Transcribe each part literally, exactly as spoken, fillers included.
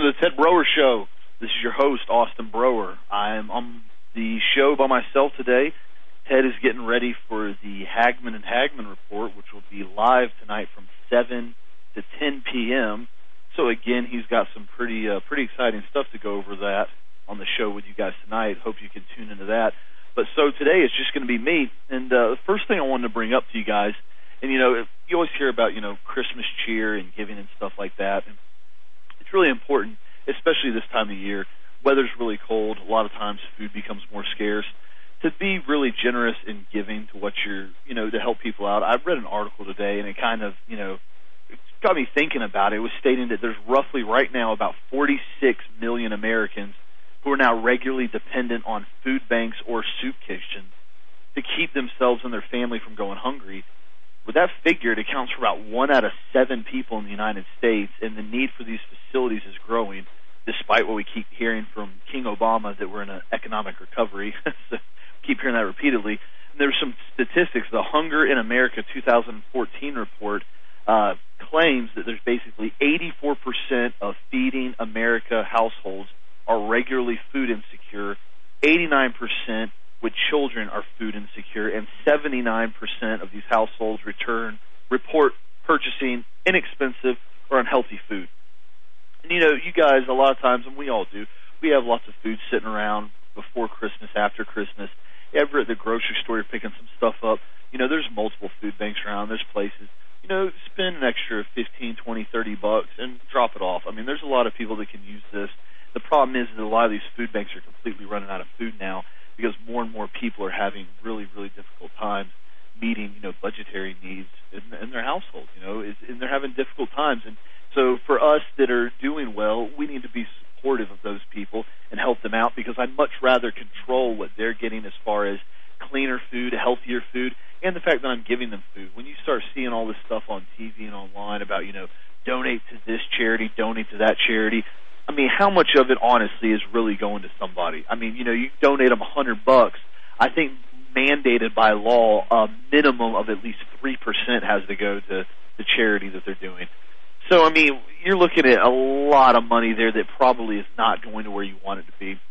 the Ted Broer Show. This is your host, Austin Broer. I'm on the show by myself today. Ted is getting ready for the Hagman and Hagman Report, which will be live tonight from seven to ten p.m. So, again, he's got some pretty uh, pretty exciting stuff to go over that on the show with you guys tonight. Hope you can tune into that. But so today it's just going to be me. And uh, the first thing I wanted to bring up to you guys, and, you know, you always hear about, you know, Christmas cheer and giving and stuff like that. And it's really important, especially this time of year. Weather's really cold. A lot of times food becomes more scarce. To be really generous in giving to what you're, you know, to help people out. I've read an article today, and it kind of, you know, it got me thinking about it. It was stating that there's roughly right now about forty-six million Americans who are now regularly dependent on food banks or soup kitchens to keep themselves and their family from going hungry. With that figure, it accounts for about one out of seven people in the United States, and the need for these facilities is growing, despite what we keep hearing from King Obama that we're in an economic recovery. So keep hearing that repeatedly. And there's some statistics. The Hunger in America two thousand fourteen report uh, claims that there's basically eighty-four percent of Feeding America households are regularly food insecure, eighty-nine percent with children are food insecure, and seventy-nine percent of these households return report purchasing inexpensive or unhealthy food. And, you know, you guys, a lot of times, and we all do, we have lots of food sitting around before Christmas, after Christmas. Ever at the grocery store, you're picking some stuff up. You know, there's multiple food banks around. There's places. You know, spend an extra fifteen, twenty, thirty bucks and drop it off. I mean, there's a lot of people that can use this. The problem is that a lot of these food banks are completely running out of food now because more and more people are having really, really difficult times meeting, you know, budgetary needs in, in their household, you know, it's, and they're having difficult times. And so for us that are doing well, we need to be supportive of those people and help them out because I'd much rather control what they're getting as far as cleaner food, healthier food, and the fact that I'm giving them food. When you start seeing all this stuff on T V and online about, you know, donate to this charity, donate to that charity, I mean, how much of it, honestly, is really going to somebody? I mean, you know, you donate them a hundred bucks. I think mandated by law, a minimum of at least three percent has to go to the charity that they're doing. So, I mean, you're looking at a lot of money there that probably is not going to where you want it to be.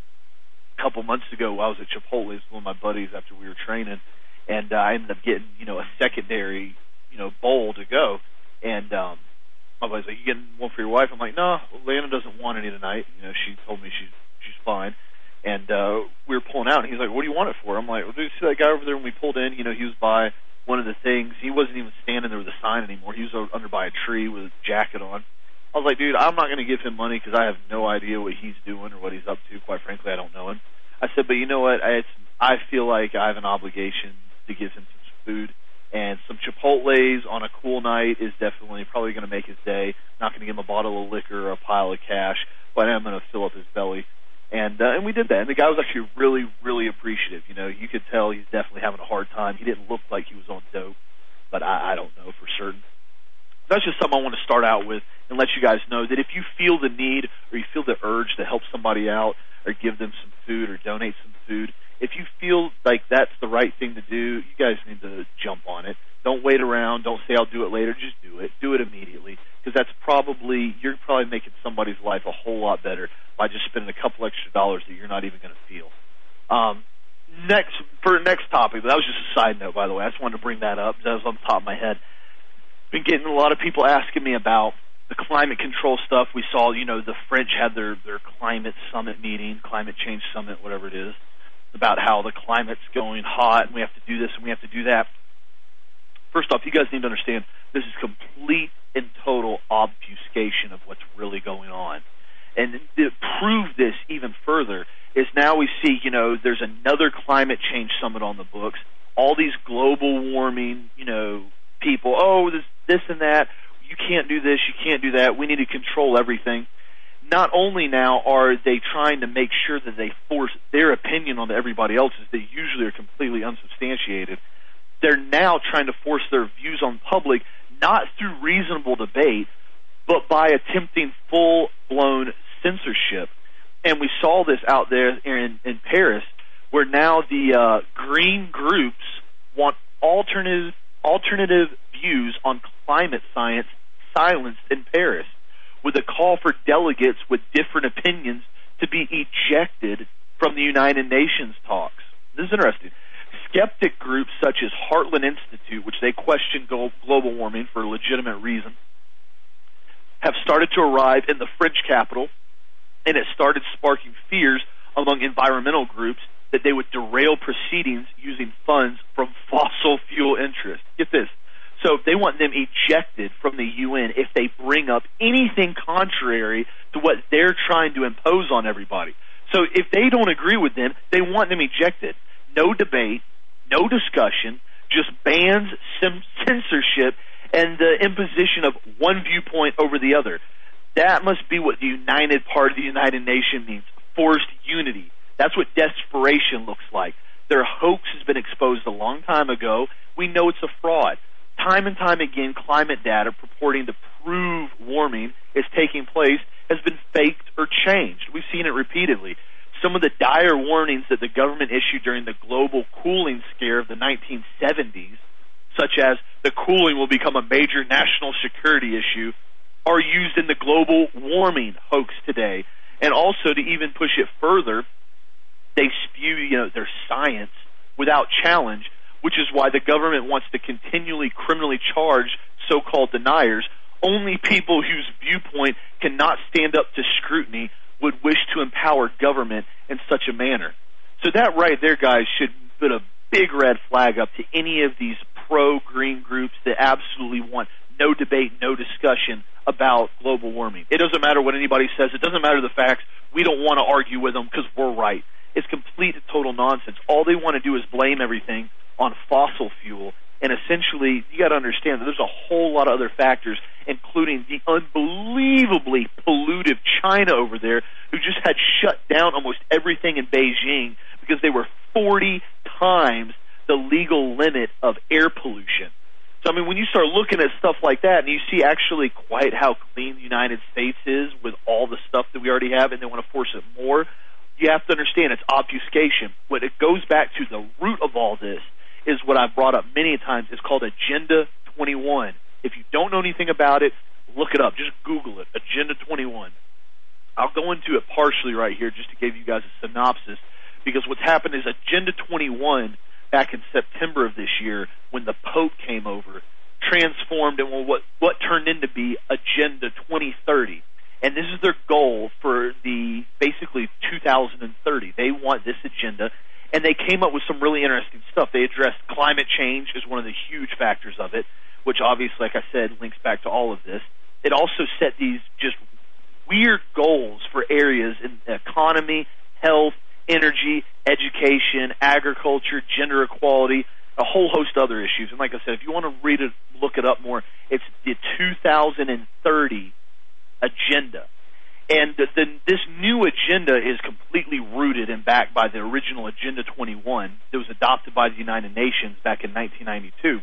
A couple months ago, I was at Chipotle with one of my buddies after we were training, and uh, I ended up getting, you know, a secondary, you know, bowl to go. And um, my buddy's like, "You getting one for your wife?" I'm like, "No, Lana doesn't want any tonight. You know, she told me she's she's fine." And uh, we were pulling out, and he's like, "What do you want it for?" I'm like, "Well, dude, see that guy over there when we pulled in? You know, he was by one of the things. He wasn't even standing there with a sign anymore. He was under by a tree with a jacket on." I was like, "Dude, I'm not going to give him money because I have no idea what he's doing or what he's up to. Quite frankly, I don't know him." I said, "But you know what? I, it's, I feel like I have an obligation to give him some food. And some Chipotle's on a cool night is definitely probably going to make his day. Not going to give him a bottle of liquor or a pile of cash, but I'm going to fill up his belly." And uh, and we did that. And the guy was actually really, really appreciative. You know, you could tell he's definitely having a hard time. He didn't look like he was on dope, but I, I don't know for certain. That's just something I want to start out with and let you guys know that if you feel the need or you feel the urge to help somebody out or give them some food or donate some food, if you feel like that's the right thing to do, you guys need to jump on it. Don't wait around. Don't say, "I'll do it later." Just do it. Do it immediately because that's probably, you're probably making somebody's life a whole lot better by just spending a couple extra dollars that you're not even going to feel. Um, next, for next topic, that was just a side note, by the way. I just wanted to bring that up. That was on the top of my head. Been getting a lot of people asking me about the climate control stuff. We saw, you know, the French had their, their climate summit meeting, climate change summit, whatever it is, about how the climate's going hot and we have to do this and we have to do that. First off, you guys need to understand this is complete and total obfuscation of what's really going on. And to prove this even further is now we see, you know, there's another climate change summit on the books. All these global warming, you know, people, oh, this, this and that. You can't do this. You can't do that. We need to control everything. Not only now are they trying to make sure that they force their opinion on everybody else's that usually are completely unsubstantiated, they're now trying to force their views on public not through reasonable debate, but by attempting full-blown censorship. And we saw this out there in, in Paris, where now the uh, green groups want alternative alternative views on climate science silenced in Paris, with a call for delegates with different opinions to be ejected from the United Nations talks. This is interesting. Skeptic groups such as Heartland Institute, which they question global warming for a legitimate reason, have started to arrive in the French capital, and it started sparking fears among environmental groups that they would derail proceedings using funds from fossil fuel interests. Get this. So they want them ejected from the U N if they bring up anything contrary to what they're trying to impose on everybody. So if they don't agree with them, they want them ejected. No debate, no discussion, just bans, censorship, and the imposition of one viewpoint over the other. That must be what the united part of the United Nations means, forced unity. That's what desperation looks like. Their hoax has been exposed a long time ago. We know it's a fraud. Time and time again, climate data purporting to prove warming is taking place has been faked or changed. We've seen it repeatedly. Some of the dire warnings that the government issued during the global cooling scare of the nineteen seventies, such as the cooling will become a major national security issue, are used in the global warming hoax today. And also, to even push it further, they spew, you know, their science without challenge, which is why the government wants to continually criminally charge so-called deniers. Only people whose viewpoint cannot stand up to scrutiny would wish to empower government in such a manner. So that right there, guys, should put a big red flag up to any of these pro-green groups that absolutely want no debate, no discussion about global warming. It doesn't matter what anybody says. It doesn't matter the facts. We don't want to argue with them because we're right. It's complete and total nonsense. All they want to do is blame everything on fossil fuel. And essentially, you got to understand that there's a whole lot of other factors, including the unbelievably pollutive China over there, who just had shut down almost everything in Beijing because they were forty times the legal limit of air pollution. So, I mean, when you start looking at stuff like that and you see actually quite how clean the United States is with all the stuff that we already have and they want to force it more, you have to understand it's obfuscation. What it goes back to, the root of all this, is what I've brought up many times. It's called Agenda twenty-one. If you don't know anything about it, look it up. Just Google it, Agenda twenty-one. I'll go into it partially right here just to give you guys a synopsis, because what's happened is Agenda twenty-one, back in September of this year, when the Pope came over, transformed into what, what turned into be Agenda twenty thirty. And this is their goal for the basically two thousand thirty. They want this agenda, and they came up with some really interesting stuff. They addressed climate change as one of the huge factors of it, which obviously, like I said, links back to all of this. It also set these just weird goals for areas in the economy, health, energy, education, agriculture, gender equality, a whole host of other issues. And like I said, if you want to read it, look it up more, it's the two thousand thirty agenda. And the, the, this new agenda is completely rooted and backed by the original Agenda twenty-one that was adopted by the United Nations back in nineteen ninety-two.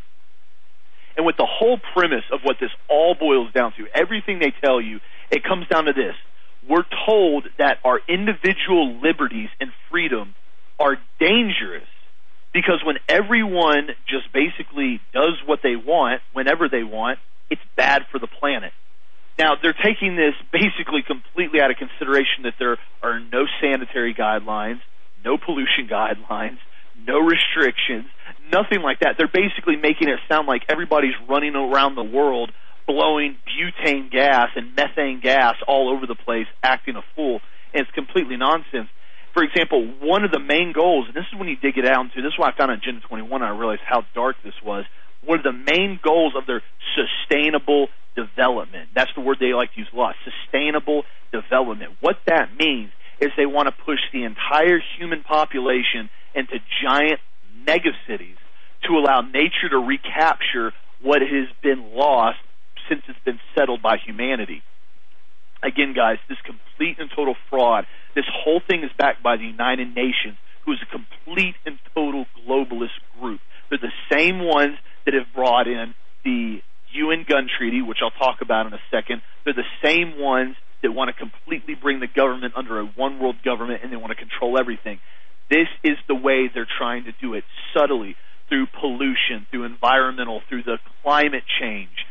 And with the whole premise of what this all boils down to, everything they tell you, it comes down to this. We're told that our individual liberties and freedom are dangerous because when everyone just basically does what they want, whenever they want, it's bad for the planet. Now, they're taking this basically completely out of consideration that there are no sanitary guidelines, no pollution guidelines, no restrictions, nothing like that. They're basically making it sound like everybody's running around the world blowing butane gas and methane gas all over the place, acting a fool, and it's completely nonsense. For example, one of the main goals, and this is when you dig it down to, this is why I found Agenda twenty-one and I realized how dark this was, one of the main goals of their sustainable development. That's the word they like to use a lot, sustainable development. What that means is they want to push the entire human population into giant megacities to allow nature to recapture what has been lost since it's been settled by humanity. Again, guys, this complete and total fraud. This whole thing is backed by the United Nations, who is a complete and total globalist group. They're the same ones that have brought in the U N gun treaty, which I'll talk about in a second. They're the same ones that want to completely bring the government under a one-world government, and they want to control everything. This is the way they're trying to do it, subtly, through pollution, through environmental, through the climate change.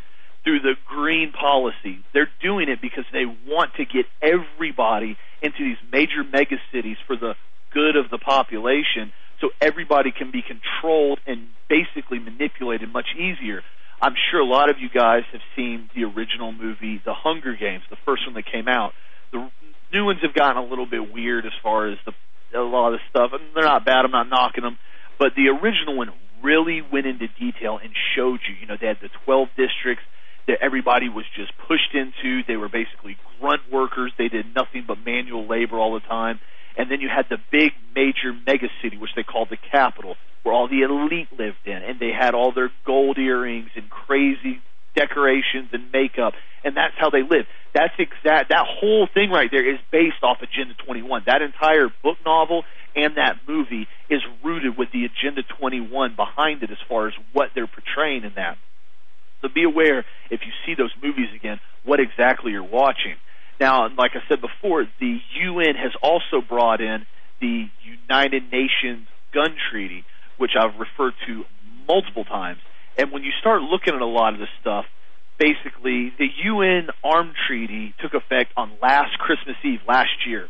through the green policy. They're doing it because they want to get everybody into these major mega cities for the good of the population, so everybody can be controlled and basically manipulated much easier. I'm sure a lot of you guys have seen the original movie, The Hunger Games, the first one that came out. The new ones have gotten a little bit weird as far as the, a lot of the stuff. I mean, they're not bad, I'm not knocking them, but the original one really went into detail and showed you, you know, they had the twelve districts that everybody was just pushed into. They were basically grunt workers. They did nothing but manual labor all the time. And then you had the big major mega city, which they called the capital, where all the elite lived in, and they had all their gold earrings and crazy decorations and makeup, and that's how they lived. That's exact. That whole thing right there is based off Agenda twenty-one. That entire book novel and that movie is rooted with the Agenda twenty-one behind it as far as what they're portraying in that. So be aware, if you see those movies again, what exactly you're watching. Now, like I said before, the U N has also brought in the United Nations Gun Treaty, which I've referred to multiple times. And when you start looking at a lot of this stuff, basically the U N Armed Treaty took effect on last Christmas Eve last year.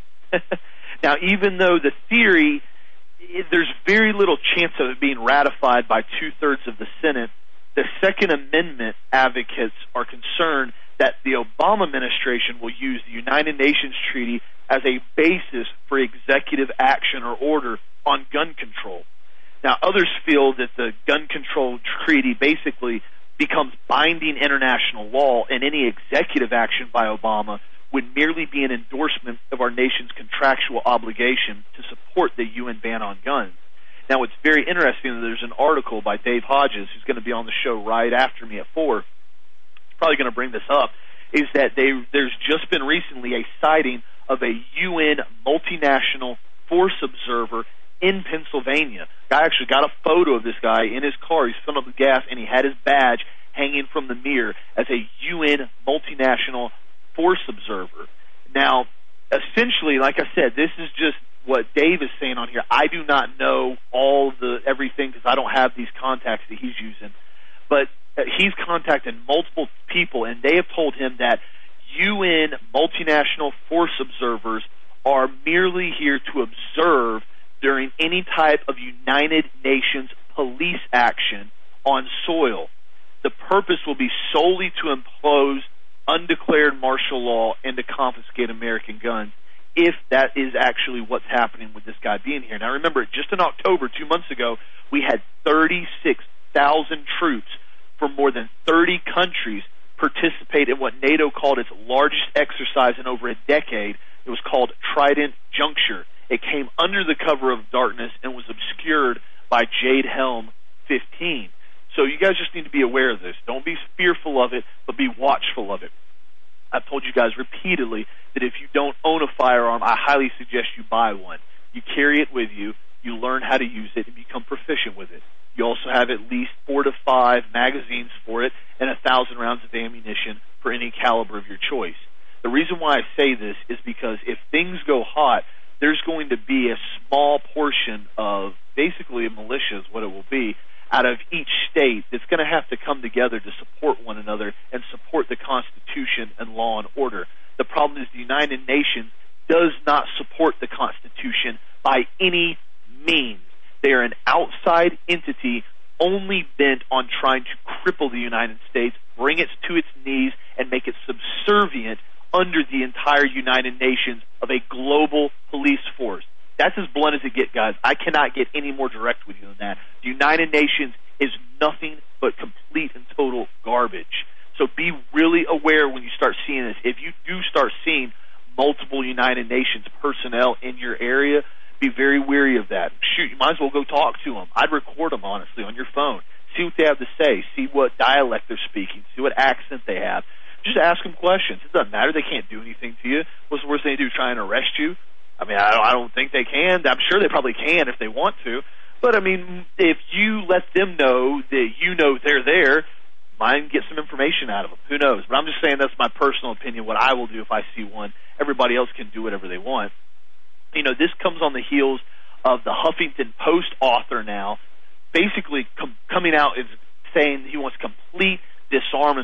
Now, even though the theory, there's very little chance of it being ratified by two-thirds of the Senate, the Second Amendment advocates are concerned that the Obama administration will use the United Nations Treaty as a basis for executive action or order on gun control. Now, others feel that the gun control treaty basically becomes binding international law, and any executive action by Obama would merely be an endorsement of our nation's contractual obligation to support the U N ban on guns. Now, it's very interesting that there's an article by Dave Hodges, who's going to be on the show right after me at four. He's probably going to bring this up, is that they, there's just been recently a sighting of a U N multinational force observer in Pennsylvania. Guy actually got a photo of this guy in his car. He's filling up with gas, and he had his badge hanging from the mirror as a U N multinational force observer. Now, essentially, like I said, this is just what Dave is saying on here. I do not know all the everything because I don't have these contacts that he's using. But he's contacted multiple people, and they have told him that U N multinational force observers are merely here to observe during any type of United Nations police action on soil. The purpose will be solely to impose undeclared martial law and to confiscate American guns, if that is actually what's happening with this guy being here. Now remember, just in October, two months ago, we had thirty-six thousand troops from more than thirty countries participate in what NATO called its largest exercise in over a decade. It was called Trident Juncture. It came under the cover of darkness and was obscured by Jade Helm fifteen. So you guys just need to be aware of this. Don't be fearful of it, but be watchful of it. I've told you guys repeatedly that if you don't own a firearm, I highly suggest you buy one. You carry it with you, you learn how to use it, and become proficient with it. You also have at least four to five magazines for it and a thousand rounds of ammunition for any caliber of your choice. The reason why I say this is because if things go hot, there's going to be a small portion of basically a militia is what it will be out of each state that's going to have to come together to support one another and support the Constitution and law and order. The problem is the United Nations does not support the Constitution by any means. They are an outside entity only bent on trying to cripple the United States, bring it to its knees, and make it subservient under the entire United Nations of a global police force. That's as blunt as it gets, guys. I cannot get any more direct with you than that. The United Nations is nothing but complete and total garbage. So be really aware when you start seeing this. If you do start seeing multiple United Nations personnel in your area, be very wary of that. Shoot, you might as well go talk to them. I'd record them, honestly, on your phone. See what they have to say. See what dialect they're speaking. See what accent they have. Just ask them questions. It doesn't matter. They can't do anything to you. What's the worst they do, try and arrest you? I mean, I don't, I don't think they can. I'm sure they probably can if they want to. But, I mean, if you let them know that you know they're there, might get some information out of them. Who knows? But I'm just saying that's my personal opinion, what I will do if I see one. Everybody else can do whatever they want. You know, this comes on the heels of the Huffington Post author now basically com- coming out and saying he wants complete disarmament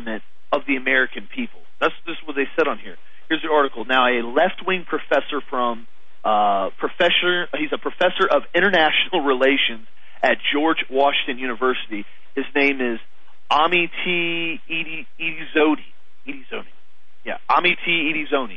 of the American people. That's just what they said on here. Here's the article. Now, a left-wing professor from uh, professor, he's a professor of international relations at George Washington University. His name is Amity Edizoni. Edizoni. Yeah, Amity Edizoni.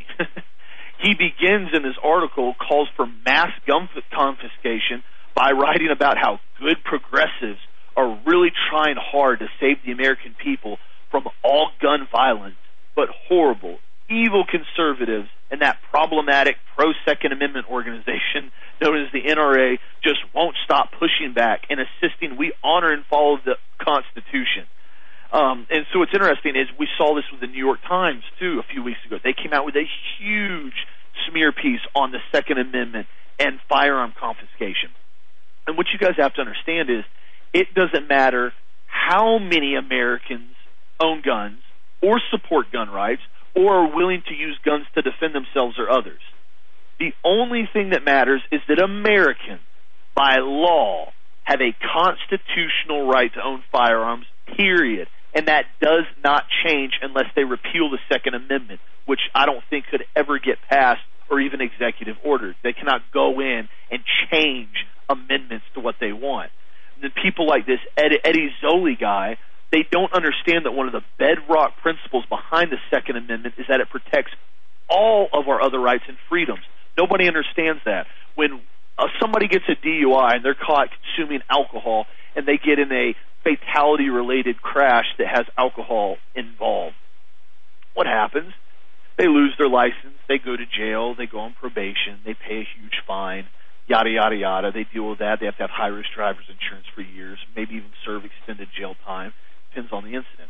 He begins in this article, calls for mass gun confiscation by writing about how good progressives are really trying hard to save the American people from all gun violence, but horrible, evil conservatives and that problematic pro-Second Amendment organization known as the N R A just won't stop pushing back and insisting we honor and follow the Constitution. Um, and so what's interesting is we saw this with the New York Times, too, a few weeks ago. They came out with a huge smear piece on the Second Amendment and firearm confiscation. And what you guys have to understand is it doesn't matter how many Americans own guns or support gun rights or are willing to use guns to defend themselves or others. The only thing that matters is that Americans, by law, have a constitutional right to own firearms, period. And that does not change unless they repeal the Second Amendment, which I don't think could ever get passed or even executive ordered. They cannot go in and change amendments to what they want. The people like this Ed, Eddie Zoli guy, they don't understand that one of the bedrock principles behind the Second Amendment is that it protects all of our other rights and freedoms. Nobody understands that. When uh, somebody gets a D U I and they're caught consuming alcohol and they get in a fatality-related crash that has alcohol involved, what happens? They lose their license, they go to jail, they go on probation, they pay a huge fine, yada, yada, yada. They deal with that. They have to have high-risk driver's insurance for years, maybe even serve extended jail time. Depends on the incident.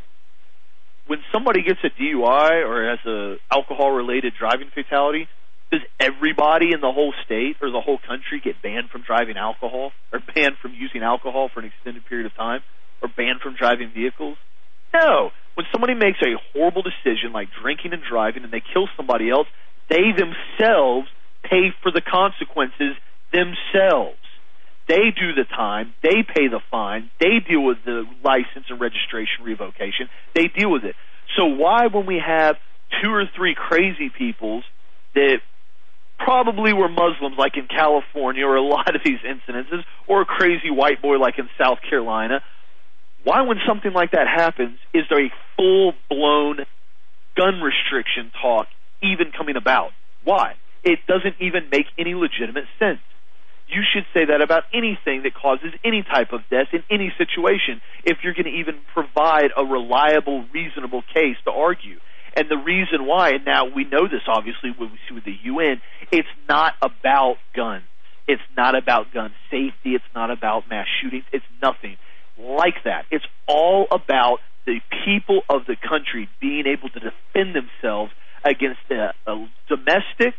When somebody gets a D U I or has a alcohol-related driving fatality, does everybody in the whole state or the whole country get banned from driving alcohol or banned from using alcohol for an extended period of time or banned from driving vehicles? No. When somebody makes a horrible decision like drinking and driving and they kill somebody else, they themselves pay for the consequences themselves. They do the time, they pay the fine, they deal with the license and registration revocation, they deal with it. So why, when we have two or three crazy peoples that probably were Muslims like in California or a lot of these incidences, or a crazy white boy like in South Carolina, why, when something like that happens, is there a full-blown gun restriction talk even coming about? Why? It doesn't even make any legitimate sense. You should say that about anything that causes any type of death in any situation if you're going to even provide a reliable, reasonable case to argue. And the reason why, and now we know this obviously when we see with the U N, it's not about guns. It's not about gun safety. It's not about mass shootings. It's nothing like that. It's all about the people of the country being able to defend themselves against a, a domestic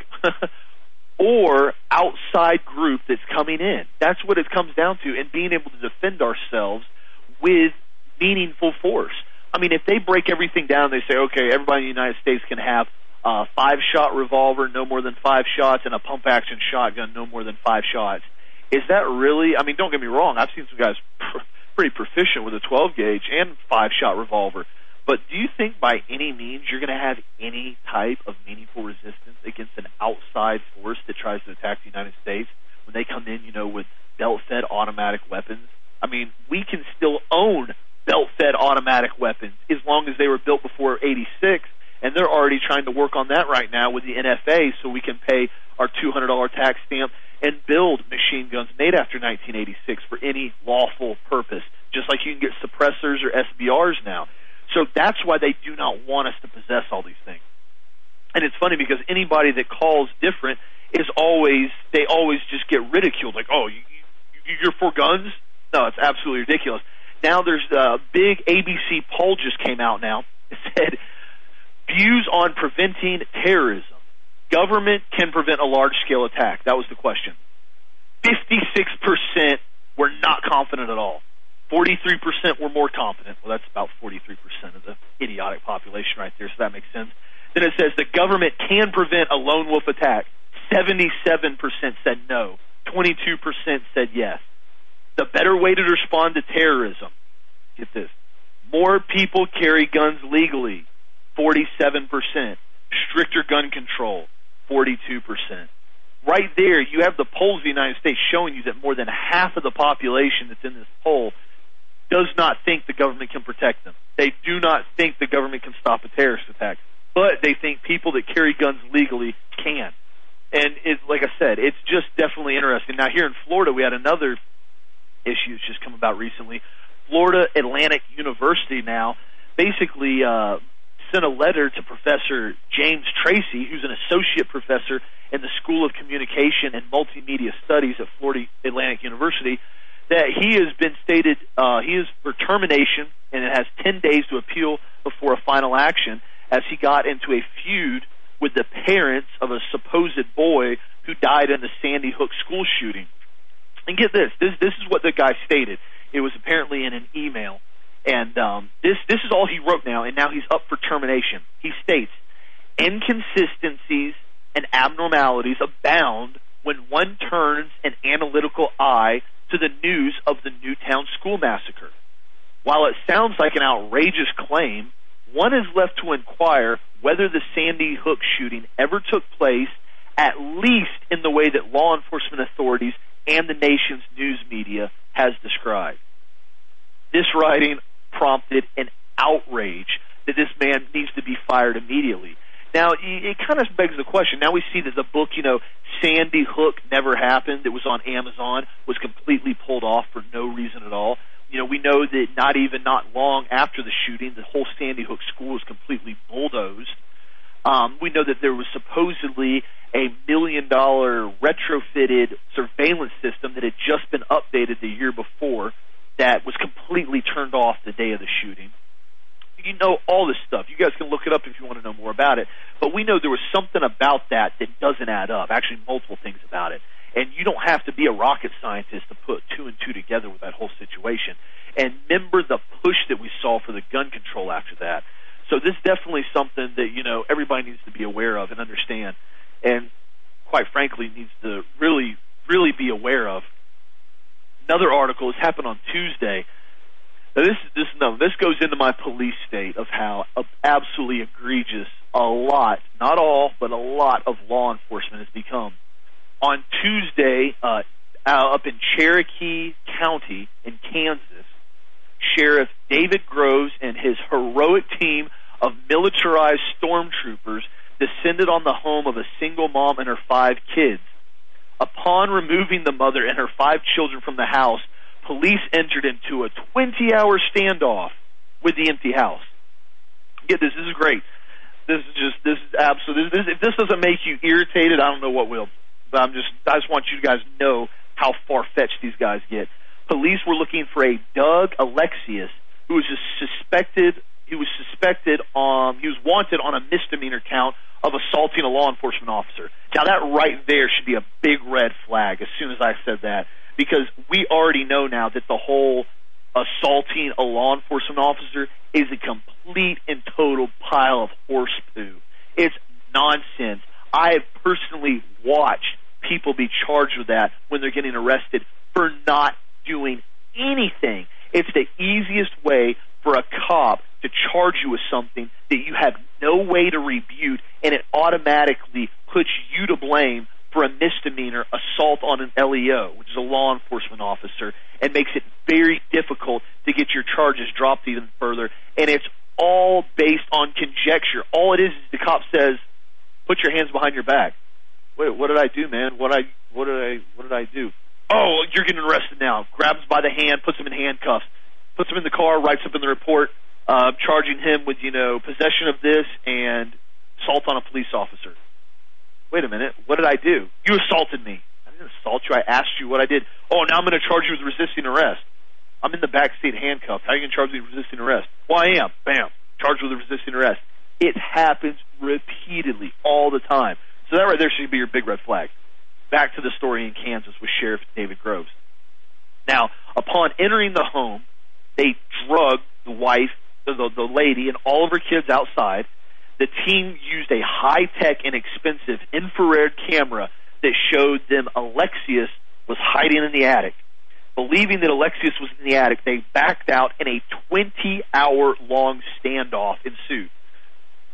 or outside group that's coming in. That's what it comes down to, and being able to defend ourselves with meaningful force. I mean, if they break everything down, they say, okay, everybody in the United States can have a five-shot revolver, no more than five shots, and a pump-action shotgun, no more than five shots. Is that really, I mean, don't get me wrong, I've seen some guys pr- pretty proficient with a twelve gauge and five-shot revolver. But do you think by any means you're going to have any type of meaningful resistance against an outside force that tries to attack the United States when they come in, you know, with belt-fed automatic weapons? I mean, we can still own belt-fed automatic weapons as long as they were built before eighty-six, and they're already trying to work on that right now with the N F A so we can pay our two hundred dollars tax stamp and build machine guns made after nineteen eighty-six for any lawful purpose, just like you can get suppressors or S B Rs now. So that's why they do not want us to possess all these things. And it's funny because anybody that calls different is always, they always just get ridiculed. Like, oh, you, you, you're for guns? No, it's absolutely ridiculous. Now there's a big A B C poll just came out now. It said, views on preventing terrorism. Government can prevent a large-scale attack. That was the question. fifty-six percent were not confident at all. forty-three percent were more confident. Well, that's about forty-three percent of the idiotic population right there, so that makes sense. Then it says the government can prevent a lone wolf attack. seventy-seven percent said no. twenty-two percent said yes. The better way to respond to terrorism, get this, more people carry guns legally. forty-seven percent. Stricter gun control, forty-two percent. Right there, you have the polls of the United States showing you that more than half of the population that's in this poll does not think the government can protect them. They do not think the government can stop a terrorist attack, but they think people that carry guns legally can. And it, like I said, it's just definitely interesting. Now, here in Florida, we had another issue that's just come about recently. Florida Atlantic University now basically uh, sent a letter to Professor James Tracy, who's an associate professor in the School of Communication and Multimedia Studies at Florida Atlantic University, that he has been stated, uh, he is for termination, and it has ten days to appeal before a final action, as he got into a feud with the parents of a supposed boy who died in the Sandy Hook school shooting. And get this, this, this is what the guy stated. It was apparently in an email. And um, this, this is all he wrote now, and now he's up for termination. He states, inconsistencies and abnormalities abound when one turns an analytical eye to the news of the Newtown school massacre. While it sounds like an outrageous claim, one is left to inquire whether the Sandy Hook shooting ever took place, at least in the way that law enforcement authorities and the nation's news media has described. This writing prompted an outrage that this man needs to be fired immediately. Now, it kind of begs the question. Now we see that the book, you know, Sandy Hook Never Happened, that was on Amazon, was completely pulled off for no reason at all. You know, we know that not even not long after the shooting, the whole Sandy Hook school was completely bulldozed. Um, we know that there was supposedly a million-dollar retrofitted surveillance system that had just been updated the year before that was completely turned off the day of the shooting. You know all this stuff. You guys can look it up if you want to know more about it. But we know there was something about that that doesn't add up, actually multiple things about it. And you don't have to be a rocket scientist to put two and two together with that whole situation. And remember the push that we saw for the gun control after that. So this is definitely something that, you know, everybody needs to be aware of and understand. And quite frankly, needs to really, really be aware of. Another article, this happened on Tuesday. Now this, this, no, this goes into my police state of how absolutely egregious a lot, not all, but a lot of law enforcement has become. On Tuesday, uh, up in Cherokee County in Kansas, Sheriff David Groves and his heroic team of militarized stormtroopers descended on the home of a single mom and her five kids. Upon removing the mother and her five children from the house, police entered into a twenty-hour standoff with the empty house. Get this, this is great. This is just, this is absolutely, this, if this doesn't make you irritated, I don't know what will. But I'm just, I just want you guys to know how far-fetched these guys get. Police were looking for a Doug Alexius, who was suspected, he was suspected, um, he was wanted on a misdemeanor count of assaulting a law enforcement officer. Now that right there should be a big red flag as soon as I said that, because we already know now that the whole assaulting a law enforcement officer is a complete and total pile of horse poo. It's nonsense. I have personally watched people be charged with that when they're getting arrested for not doing anything. It's the easiest way for a cop to charge you with something that you have no way to rebut, and it automatically puts you to blame for a misdemeanor assault on an L E O, which is a law enforcement officer, and makes it very difficult to get your charges dropped even further. And it's all based on conjecture. All it is is the cop says, "Put your hands behind your back." Wait, what did I do, man? What I what did I what did I do? Oh, you're getting arrested now. Grabs him by the hand, puts him in handcuffs, puts him in the car, writes up in the report, uh, charging him with, you know, possession of this and assault on a police officer. Wait a minute, what did I do? You assaulted me. I didn't assault you. I asked you what I did. Oh, now I'm going to charge you with resisting arrest. I'm in the back seat handcuffed. How are you going to charge me with resisting arrest? Well, I am. Bam. Charged with resisting arrest. It happens repeatedly all the time. So that right there should be your big red flag. Back to the story in Kansas with Sheriff David Groves. Now, upon entering the home, they drugged the wife, the, the, the lady, and all of her kids outside. The team used a high-tech and expensive infrared camera that showed them Alexius was hiding in the attic. Believing that Alexius was in the attic, they backed out, and a twenty-hour-long standoff ensued.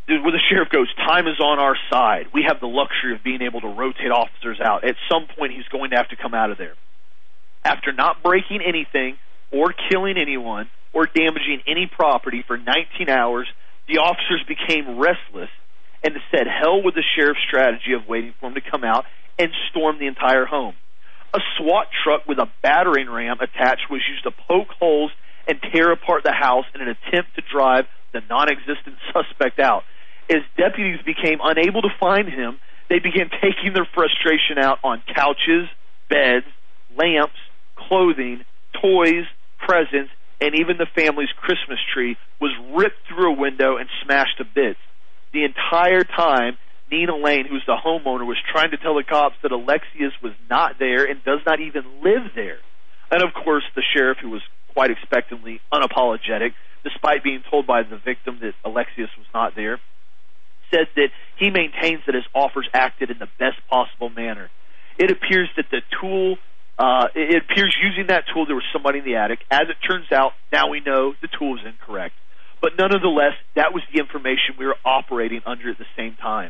where the sheriff goes, time is on our side. We have the luxury of being able to rotate officers out. At some point, he's going to have to come out of there. After not breaking anything or killing anyone or damaging any property for nineteen hours, the officers became restless and said hell with the sheriff's strategy of waiting for him to come out and storm the entire home. A SWAT truck with a battering ram attached was used to poke holes and tear apart the house in an attempt to drive the non-existent suspect out. As deputies became unable to find him, they began taking their frustration out on couches, beds, lamps, clothing, toys, presents, and even the family's Christmas tree was ripped through a window and smashed to bits. The entire time, Nina Lane, who's the homeowner, was trying to tell the cops that Alexius was not there and does not even live there. And of course, the sheriff, who was quite expectantly unapologetic, despite being told by the victim that Alexius was not there, said that he maintains that his offers acted in the best possible manner. It appears that the tool, uh, it appears using that tool there was somebody in the attic. As it turns out, now we know the tool was incorrect. But nonetheless, that was the information we were operating under at the same time.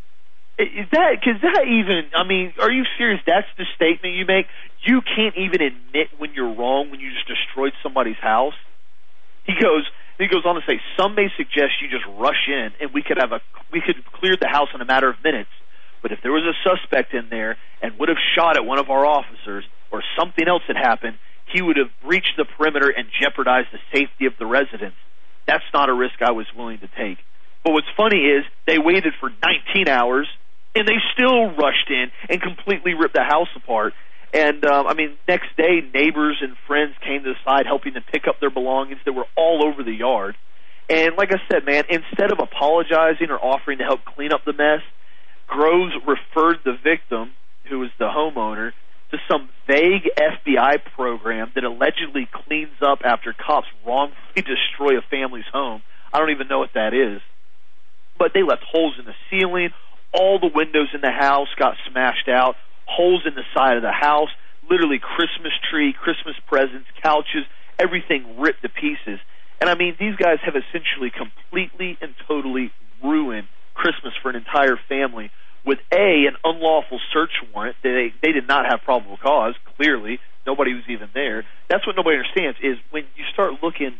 Is that, because that even, I mean, are you serious? That's the statement you make? You can't even admit when you're wrong when you just destroyed somebody's house? He goes, he goes on to say, some may suggest you just rush in and we could have a, we could clear the house in a matter of minutes. But if there was a suspect in there and would have shot at one of our officers or something else had happened, he would have breached the perimeter and jeopardized the safety of the residents. That's not a risk I was willing to take. But what's funny is they waited for nineteen hours and they still rushed in and completely ripped the house apart. And, um, I mean, next day, neighbors and friends came to the side helping them pick up their belongings that were all over the yard. And like I said, man, instead of apologizing or offering to help clean up the mess, Groves referred the victim, who was the homeowner, to some vague F B I program that allegedly cleans up after cops wrongfully destroy a family's home. I don't even know what that is. But they left holes in the ceiling. All the windows in the house got smashed out. Holes in the side of the house. Literally Christmas tree, Christmas presents, couches, everything ripped to pieces. And I mean, these guys have essentially completely and totally ruined Christmas for an entire family with A, an unlawful search warrant. They they did not have probable cause, clearly. Nobody was even there. That's what nobody understands, is when you start looking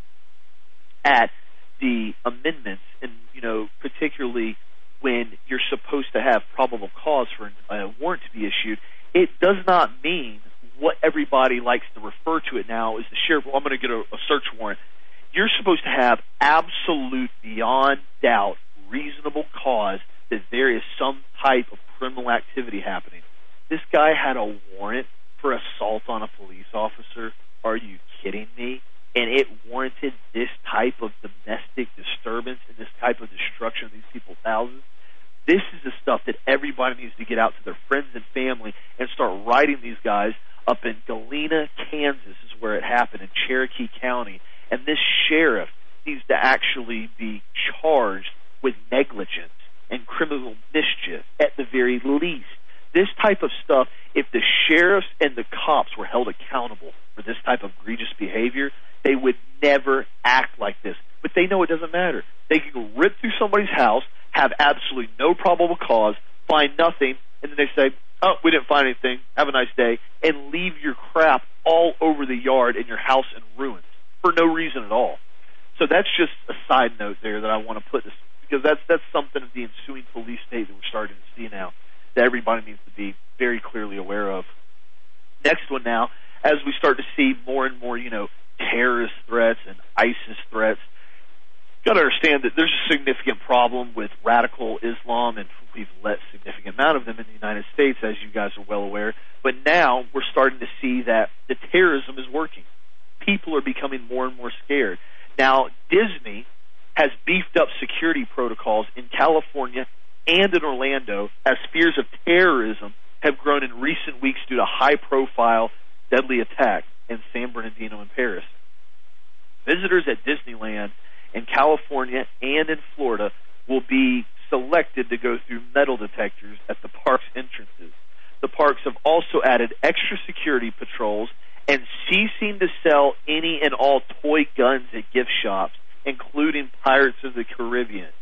at the amendments, and, you know, particularly when you're supposed to have probable cause for a warrant to be issued, it does not mean what everybody likes to refer to it now is the sheriff, well, I'm going to get a, a search warrant. You're supposed to have absolute, beyond doubt, reasonable cause that there is some type of criminal activity happening. This guy had a warrant for assault on a police officer. Are you kidding me? And it warranted this type of domestic disturbance and this type of destruction of these people's houses. This is the stuff that everybody needs to get out to their friends and family and start writing these guys up in Galena, Kansas is where it happened, in Cherokee County. And this sheriff needs to actually be charged with negligence and criminal mischief at the very least. This type of stuff, if the sheriffs and the cops were held accountable for this type of egregious behavior, they would never act like this. But they know it doesn't matter. They can go rip through somebody's house, have absolutely no probable cause, find nothing, and then they say, oh, we didn't find anything, have a nice day, and leave your crap all over the yard and your house in ruins for no reason at all. So that's just a side note there that I want to put this, because that's that's something of the ensuing police state that we're starting to see now that everybody needs to be very clearly aware of. Next one now, as we start to see more and more, you know, terrorist threats and ISIS threats, you've got to understand that there's a significant problem with radical Islam, and we've let a significant amount of them in the United States, as you guys are well aware. But now we're starting to see that the terrorism is working. People are becoming more and more scared. Now, Disney has beefed up security protocols in California and in Orlando as fears of terrorism have grown in recent weeks due to high-profile deadly attacks in San Bernardino and Paris. Visitors at Disneyland in California and in Florida will be selected to go through metal detectors at the park's entrances. The parks have also added extra security patrols and ceasing to sell any and all toy guns at gift shops, including Pirates of the Caribbean.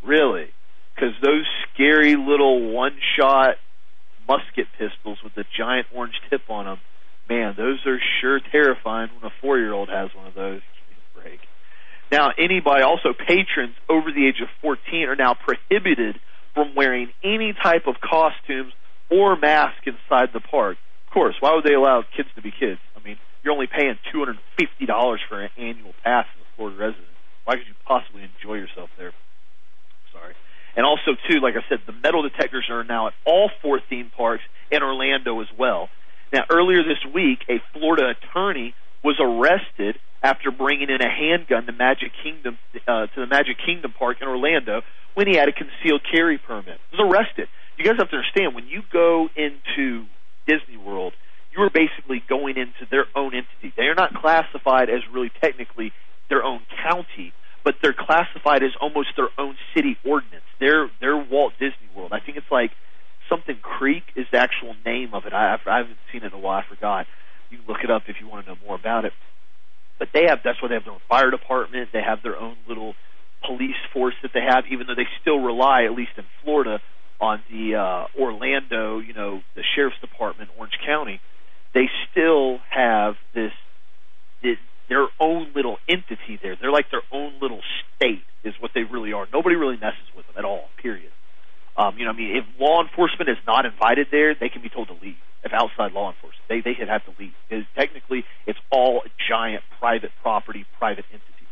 Really? Because those scary little one-shot musket pistols with the giant orange tip on them, man, those are sure terrifying when a four-year-old has one of those. Give me a break. Now, anybody, also patrons over the age of fourteen, are now prohibited from wearing any type of costumes or mask inside the park. Of course, why would they allow kids to be kids? I mean, you're only paying two hundred fifty dollars for an annual pass as a Florida resident. Why could you possibly enjoy yourself there? Sorry. And also, too, like I said, the metal detectors are now at all four theme parks in Orlando as well. Now, earlier this week, a Florida attorney was arrested after bringing in a handgun to Magic Kingdom uh, to the Magic Kingdom Park in Orlando when he had a concealed carry permit. He was arrested. You guys have to understand, when you go into Disney World, you are basically going into their own entity. They are not classified as really technically their own county, but they're classified as almost their own city ordinance. They're, they're Walt Disney World. I think it's like something Creek is the actual name of it. I, I haven't seen it in a while. I forgot. You can look it up if you want to know more about it. But they have, that's why they have their own fire department. They have their own little police force that they have, even though they still rely, at least in Florida, on the uh, Orlando, you know, the sheriff's department, Orange County. They still have this, this their own little entity there. They're like their own little state is what they really are. Nobody really messes with them at all, period. Um, you know, I mean, if law enforcement is not invited there, they can be told to leave. If outside law enforcement, they they could have to leave. Because technically, it's all a giant private property, private entity.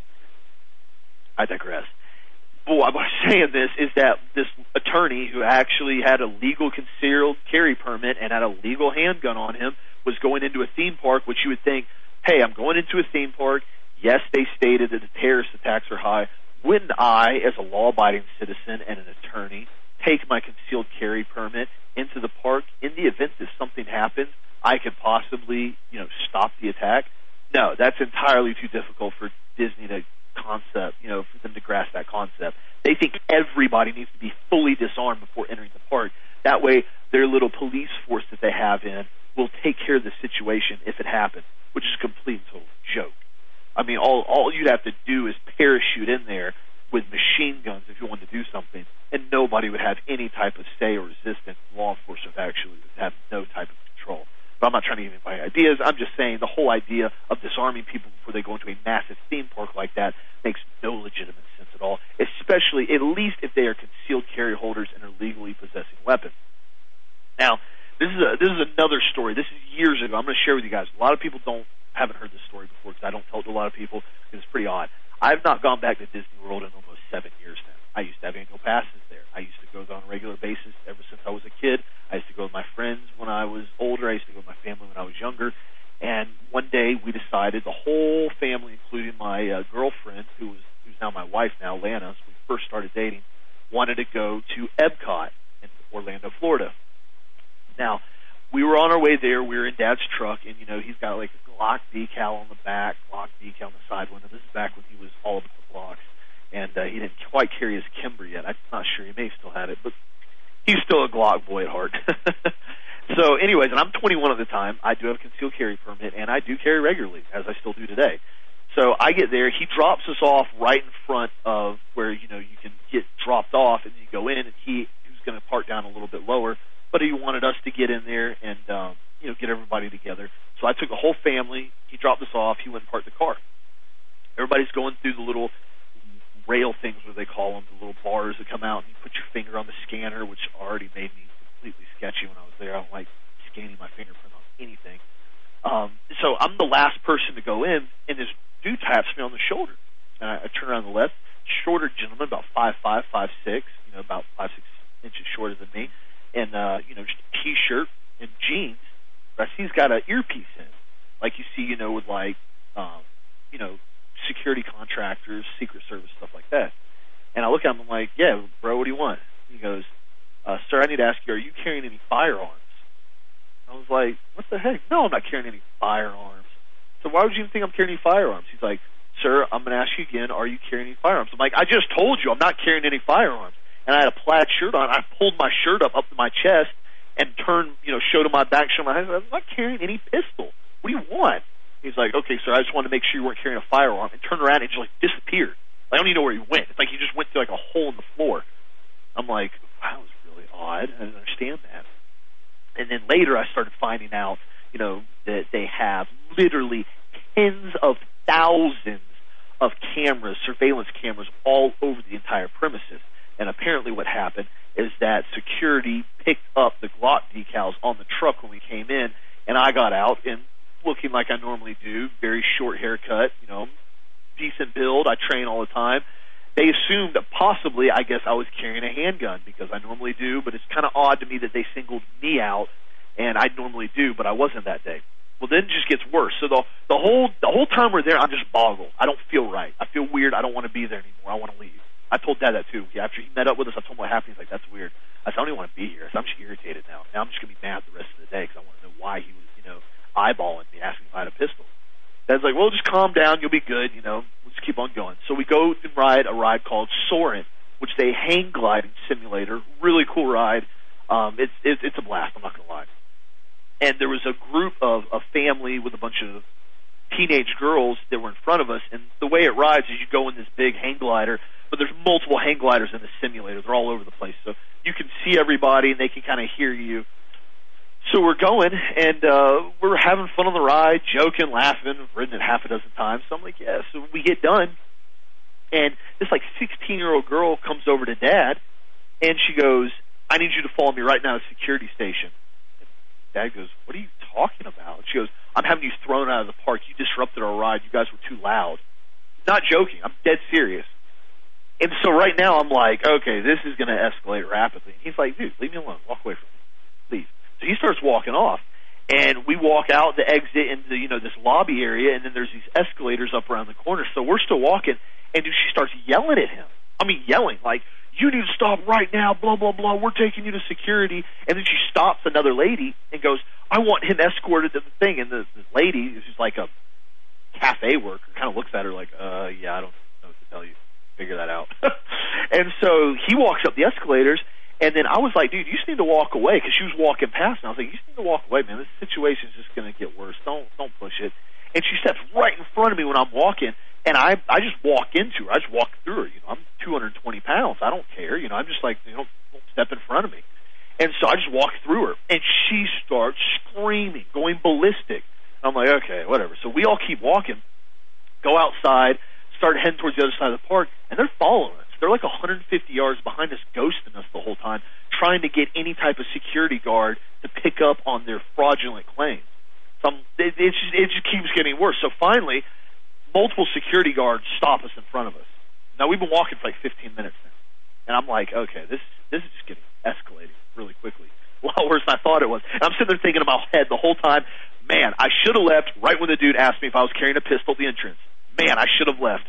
I digress. But what I'm saying this is that this attorney who actually had a legal concealed carry permit and had a legal handgun on him was going into a theme park, which you would think, hey, I'm going into a theme park. Yes, they stated that the terrorist attacks are high. Wouldn't I, as a law-abiding citizen and an attorney, take my concealed carry permit into the park in the event that something happens, I could possibly, you know, stop the attack? No, that's entirely too difficult for Disney to concept, you know, for them to grasp that concept. They think everybody needs to be fully disarmed before entering the park. That way, their little police force that they have in will take care of the situation if it happens, which is a complete and total joke. I mean, all all you'd have to do is parachute in there with machine guns if you wanted to do something, and nobody would have any type of say or resistance. Law enforcement actually would have no type of control. But I'm not trying to give anybody ideas. I'm just saying the whole idea of disarming people before they go into a massive theme park like that makes no legitimate sense at all, especially at least if they are concealed carry holders and are legally possessing weapons. Now, this is a, this is another story. This is years ago. I'm going to share with you guys. A lot of people don't haven't heard this story before because I don't tell it to a lot of people because it's pretty odd. I've not gone back to Disney World in almost seven years now. I used to have annual passes there. I used to go there on a regular basis ever since I was a kid. I used to go with my friends when I was older. I used to go with my family when I was younger. And one day we decided, the whole family, including my uh, girlfriend, who was who's now my wife now, Lana, when we first started dating, wanted to go to Epcot in Orlando, Florida. Now, we were on our way there. We were in Dad's truck, and, you know, he's got like a Glock decal on the back, Glock decal on the side window. This is back when he was all about the Glocks. And uh, he didn't quite carry his Kimber yet. I'm not sure. He may have still had it, but he's still a Glock boy at heart. So anyways, and I'm twenty-one at the time. I do have a concealed carry permit, and I do carry regularly, as I still do today. So I get there. He drops us off right in front of where, you know, you can get dropped off, and you go in, and he who's going to park down a little bit lower, but he wanted us to get in there and, um, you know, get everybody together. So I took the whole family. He dropped us off. He went and parked the car. Everybody's going through the little rail things, what they call them, the little bars that come out, and you put your finger on the scanner, which already made me completely sketchy when I was there. I don't like scanning my fingerprint on anything. Um, so I'm the last person to go in, and this dude taps me on the shoulder. And I, I turn around to the left, shorter gentleman, about five five, five six, you know, about five, six inches shorter than me, and, uh, you know, just a T-shirt and jeans. But I see he's got an earpiece in, like you see, you know, with, like, um, you know, security contractors, Secret Service, stuff like that. And I look at him, I'm like, yeah, bro, what do you want? He goes, uh, sir, I need to ask you, are you carrying any firearms? I was like, what the heck? No, I'm not carrying any firearms. So why would you even think I'm carrying any firearms? He's like, sir, I'm going to ask you again, are you carrying any firearms? I'm like, I just told you I'm not carrying any firearms. And I had a plaid shirt on. I pulled my shirt up up to my chest and turned, you know, showed him my back, showed my hands. I'm not carrying any pistol. What do you want? He's like, okay, sir, I just wanted to make sure you weren't carrying a firearm, and turned around and just, like, disappeared. Like, I don't even know where he went. It's like he just went through like a hole in the floor. I'm like, wow, that was really odd. I didn't understand that. And then later I started finding out, you know, that they have literally tens of thousands of cameras, surveillance cameras, all over the entire premises. And apparently what happened is that security picked up the Glock decals on the truck when we came in, and I got out and looking like I normally do, very short haircut, you know, decent build. I train all the time. They assumed that possibly, I guess, I was carrying a handgun because I normally do, but it's kind of odd to me that they singled me out, and I normally do, but I wasn't that day. Well, then it just gets worse. So the the whole the whole time we're there, I'm just boggled. I don't feel right. I feel weird. I don't want to be there anymore. I want to leave. I told Dad that too. Yeah, after he met up with us, I told him what happened. He's like, "That's weird." I said, "I don't even want to be here." I said, "I'm just irritated now. Now I'm just gonna be mad the rest of the day because I want to know why he was, you know, eyeballing me, asking if I had a pistol." Dad's like, "Well, just calm down. You'll be good. You know, we'll just keep on going." So we go and ride a ride called Soarin', which is a hang gliding simulator. Really cool ride. Um, it's, it's it's a blast. I'm not gonna lie. And there was a group of a family with a bunch of teenage girls that were in front of us. And the way it rides is you go in this big hang glider, but there's multiple hang gliders in the simulator. They're all over the place, so you can see everybody and they can kind of hear you. So we're going, and uh, we're having fun on the ride, joking, laughing. I've ridden it half a dozen times. So I'm like, yeah. So we get done, and this like sixteen-year-old girl comes over to Dad, and she goes, "I need you to follow me right now to the security station." And Dad goes, "What are you talking about?" And she goes, "I'm having you thrown out of the park. You disrupted our ride. You guys were too loud." Not joking. I'm dead serious. And so right now I'm like, okay, this is going to escalate rapidly. And he's like, "Dude, leave me alone. Walk away from me. Leave." So he starts walking off, and we walk out the exit into, you know, this lobby area, and then there's these escalators up around the corner. So we're still walking, and dude, she starts yelling at him. I mean, yelling, like, "You need to stop right now, blah, blah, blah. We're taking you to security." And then she stops another lady and goes, "I want him escorted to the thing." And the, the lady, who's like a cafe worker, kind of looks at her like, uh, yeah, I don't know what to tell you. Figure that out. And so he walks up the escalators, and then I was like, "Dude, you just need to walk away," because she was walking past, and I was like, "You just need to walk away, man. This situation's just going to get worse. Don't don't push it." And she steps right in front of me when I'm walking, and I I just walk into her. I just walk through her. You know, I'm two hundred twenty pounds. I don't care. You know, I'm just like, you know, don't step in front of me. And so I just walk through her, and she starts screaming, going ballistic. I'm like, okay, whatever. So we all keep walking, go outside, start heading towards the other side of the park, and they're following us. They're like one hundred fifty yards behind us, ghosting us the whole time, trying to get any type of security guard to pick up on their fraudulent claims. So I'm, it, it, just, it just keeps getting worse. So finally, multiple security guards stop us in front of us. Now, we've been walking for like fifteen minutes now, and I'm like, okay, this this is just getting escalating really quickly. A lot worse than I thought it was. And I'm sitting there thinking in my head the whole time, man, I should have left right when the dude asked me if I was carrying a pistol at the entrance. Man, I should have left.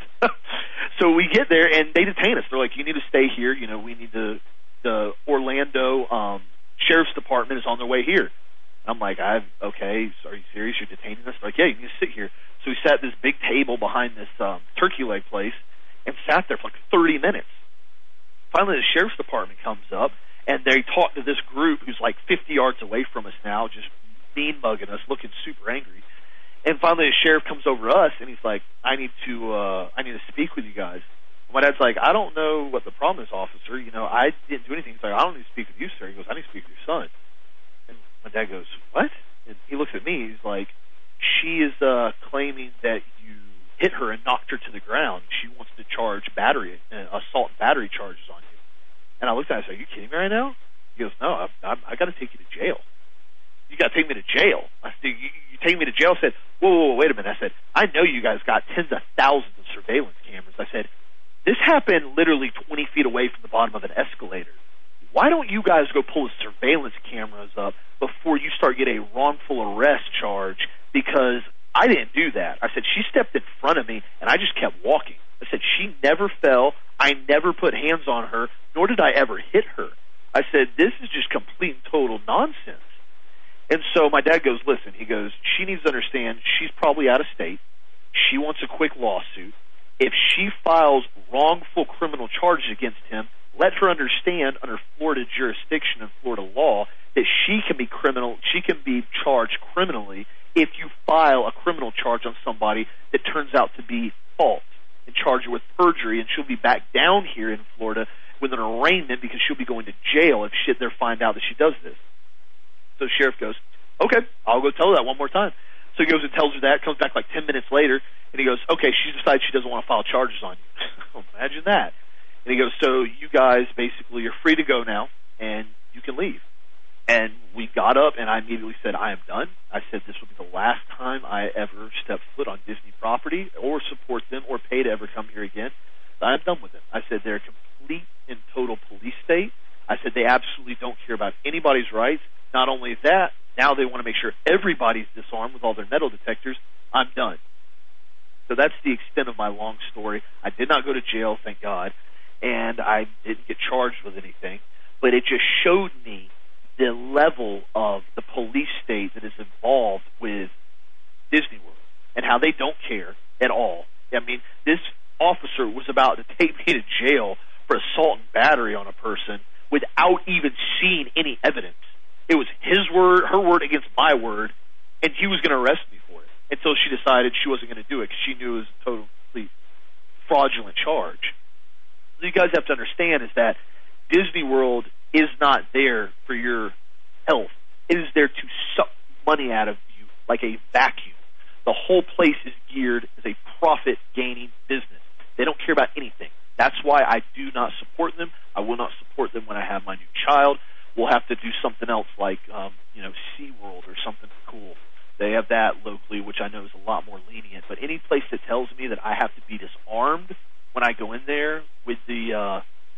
So we get there, and they detain us. They're like, "You need to stay here. You know, we need to, the Orlando um, Sheriff's Department is on their way here." I'm like, "I've okay, so are you serious? You're detaining us?" They're like, "Yeah, you need to sit here." So we sat at this big table behind this um, turkey leg place and sat there for like thirty minutes. Finally, the Sheriff's Department comes up, and they talk to this group who's like fifty yards away from us now, just mean-mugging us, looking super angry. And finally, the sheriff comes over to us, and he's like, I need to uh, I need to speak with you guys. And my dad's like, "I don't know what the problem is, officer. You know, I didn't do anything." He's like, "I don't need to speak with you, sir." He goes, "I need to speak with your son." And my dad goes, "What?" And he looks at me. He's like, "She is uh, claiming that you hit her and knocked her to the ground. She wants to charge battery, uh, assault and battery charges on you." And I looked at him and said, "Are you kidding me right now?" He goes, "No, I, I, I got to take you to jail. You got to take me to jail." I said, you, you take me to jail?" I said, whoa, whoa, whoa, wait a minute. I said, "I know you guys got tens of thousands of surveillance cameras." I said, "This happened literally twenty feet away from the bottom of an escalator. Why don't you guys go pull the surveillance cameras up before you start getting a wrongful arrest charge? Because I didn't do that." I said, "She stepped in front of me, and I just kept walking." I said, "She never fell. I never put hands on her, nor did I ever hit her." I said, "This is just complete and total nonsense." And so my dad goes, "Listen," he goes, "she needs to understand she's probably out of state. She wants a quick lawsuit. If she files wrongful criminal charges against him, let her understand under Florida jurisdiction and Florida law that she can be criminal, she can be charged criminally if you file a criminal charge on somebody that turns out to be false." and charge her with perjury, and she'll be back down here in Florida with an arraignment because she'll be going to jail if shit they find out that she does this. So the sheriff goes, okay, I'll go tell her that one more time. So he goes and tells her that, comes back like ten minutes later, and he goes, okay, she decides she doesn't want to file charges on you. Imagine that. And he goes, so you guys basically are free to go now, and you can leave. And we got up, and I immediately said, I am done. I said this will be the last time I ever step foot on Disney property or support them or pay to ever come here again. I'm done with them. I said they're a complete and total police state. I said they absolutely don't care about anybody's rights. Not only that, now they want to make sure everybody's disarmed with all their metal detectors. I'm done. So that's the extent of my long story. I did not go to jail, thank God, and I didn't get charged with anything. But it just showed me the level of the police state that is involved with Disney World and how they don't care at all. I mean, this officer was about to take me to jail for assault and battery on a person without even seeing any evidence. It was his word, her word against my word, and he was going to arrest me for it until she decided she wasn't going to do it because she knew it was a totally fraudulent charge. What you guys have to understand is that Disney World is not there for your health. It is there to suck money out of you like a vacuum. The whole place is geared as a profit-gaining business. They don't care about anything. That's why I do not support them. I will not support them when I have my new child. We'll have to do something else like, um, you know, SeaWorld or something cool. They have that locally, which I know is a lot more lenient. But any place that tells me that I have to be disarmed when I go in there with the uh,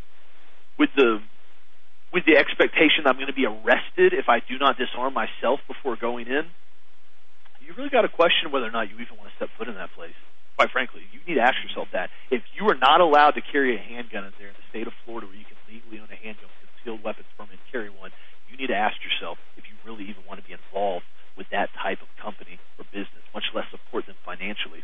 with the with the expectation that I'm going to be arrested if I do not disarm myself before going in, you really got to question whether or not you even want to step foot in that place. Quite frankly, you need to ask yourself that. If you are not allowed to carry a handgun in there in the state of Florida where you can legally own a handgun with concealed weapons permit and carry one, you need to ask yourself if you really even want to be involved with that type of company or business, much less support them financially.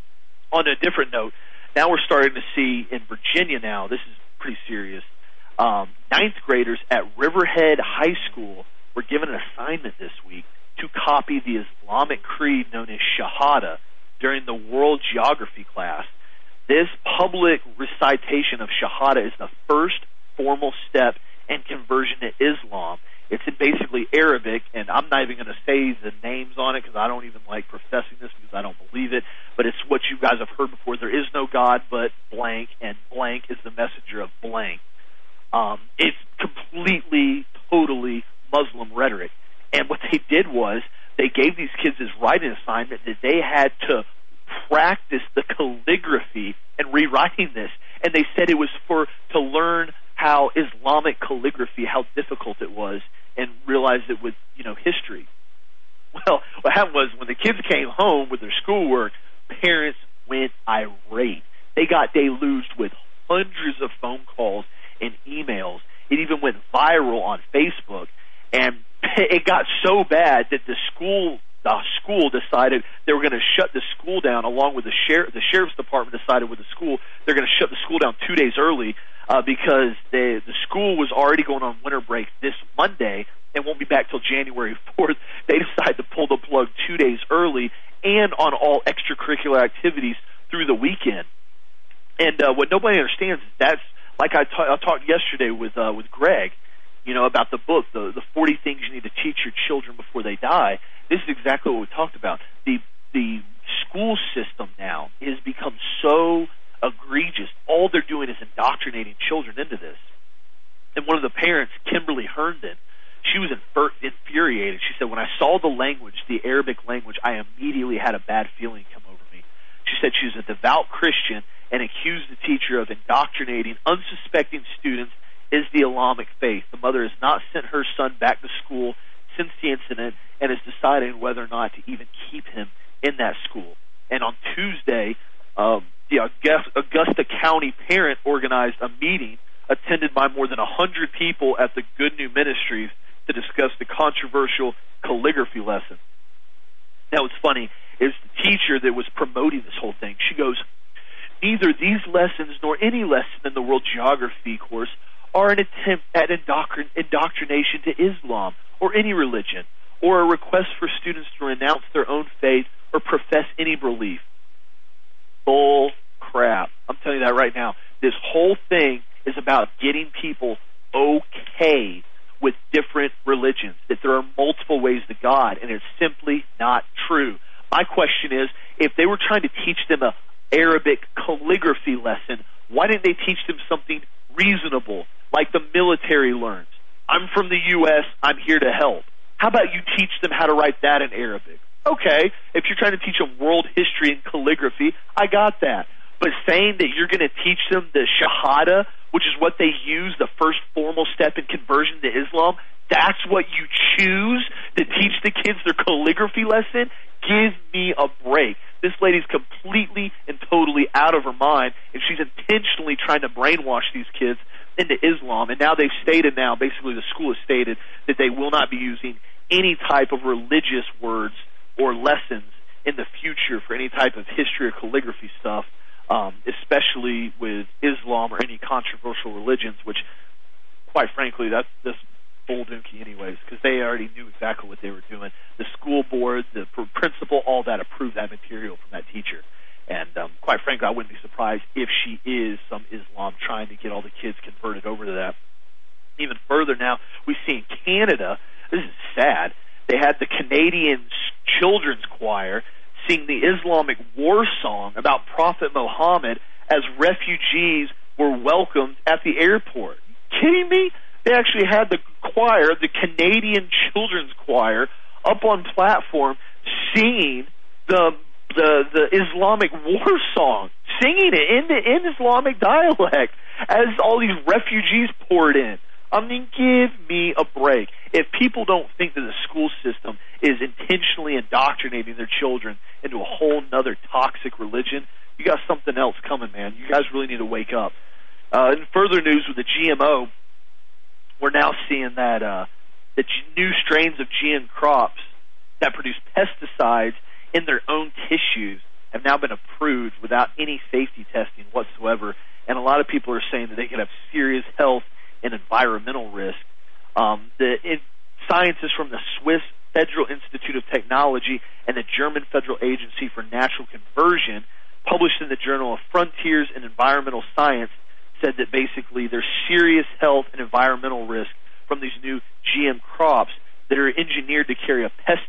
On a different note, now we're starting to see in Virginia now, this is pretty serious, um, ninth graders at Riverhead High School were given an assignment this week to copy the Islamic creed known as Shahada during the World Geography class. This public recitation of Shahada is the first formal step in conversion to Islam. It's in basically Arabic, and I'm not even going to say the names on it because I don't even like professing this because I don't believe it, but it's what you guys have heard before. There is no God but blank, and blank is the messenger of blank. Um, it's completely, totally Muslim rhetoric. And what they did was they gave these kids this writing assignment that they had to practice the calligraphy and rewriting this. And they said it was for to learn how Islamic calligraphy, how difficult it was, and realized it with, you know, history. Well, what happened was when the kids came home with their schoolwork, parents went irate. They got deluged with hundreds of phone calls and emails. It even went viral on Facebook. And it got so bad that the school the school decided they were going to shut the school down, along with the sheriff. The sheriff's department decided with the school they're going to shut the school down two days early uh, because they, the school was already going on winter break this Monday and won't be back till January fourth. They decided to pull the plug two days early and on all extracurricular activities through the weekend. And uh, what nobody understands is that's like I, ta- I talked yesterday with uh, with Greg. You know, about the book, the, the forty things you need to teach your children before they die. This is exactly what we talked about. The the school system now has become so egregious. All they're doing is indoctrinating children into this. And one of the parents, Kimberly Herndon, she was infer- infuriated. She said, when I saw the language, the Arabic language, I immediately had a bad feeling come over me. She said she was a devout Christian and accused the teacher of indoctrinating unsuspecting students is the Islamic faith. The mother has not sent her son back to school since the incident and is deciding whether or not to even keep him in that school. And on Tuesday, um, the Augusta County parent organized a meeting attended by more than one hundred people at the Good New Ministries to discuss the controversial calligraphy lesson. Now, what's funny is the teacher that was promoting this whole thing, she goes, neither these lessons nor any lesson in the World Geography course are an attempt at indoctrin- indoctrination to Islam or any religion, or a request for students to renounce their own faith or profess any belief. Bull crap. I'm telling you that right now. This whole thing is about getting people okay with different religions, that there are multiple ways to God, and it's simply not true. My question is, if they were trying to teach them a Arabic calligraphy lesson, why didn't they teach them something reasonable, like the military learns? I'm from the U S, I'm here to help. How about you teach them how to write that in Arabic? Okay, if you're trying to teach them world history and calligraphy, I got that. But saying that you're going to teach them the Shahada, which is what they use, the first formal step in conversion to Islam, that's what you choose to teach the kids their calligraphy lesson? Give me a break. This lady's completely and totally out of her mind, and she's intentionally trying to brainwash these kids into Islam. And now they've stated now, basically the school has stated, that they will not be using any type of religious words or lessons in the future for any type of history or calligraphy stuff, um, especially with Islam or any controversial religions, which, quite frankly, that's this bull donkey anyways, because they already knew exactly what they were doing. The school board, the principal, all that approved that material from that teacher. And um, quite frankly, I wouldn't be surprised if she is some Islam trying to get all the kids converted over to that. Even further now, we see in Canada, this is sad, they had the Canadian Children's Choir sing the Islamic war song about Prophet Muhammad as refugees were welcomed at the airport. Are you kidding me? They actually had the choir, the Canadian Children's Choir, up on platform singing the the the Islamic war song, singing it in the in Islamic dialect as all these refugees poured in. I mean, give me a break. If people don't think that the school system is intentionally indoctrinating their children into a whole nother toxic religion, you got something else coming, man. You guys really need to wake up. Uh, in further news with the G M O, we're now seeing that uh, the new strains of G M crops that produce pesticides in their own tissues have now been approved without any safety testing whatsoever. And a lot of people are saying that they could have serious health and environmental risk. Um, the it, scientists from the Swiss Federal Institute of Technology and the German Federal Agency for Natural Conversion, published in the Journal of Frontiers in Environmental Science, said that basically there's serious health and environmental risk from these new G M crops that are engineered to carry a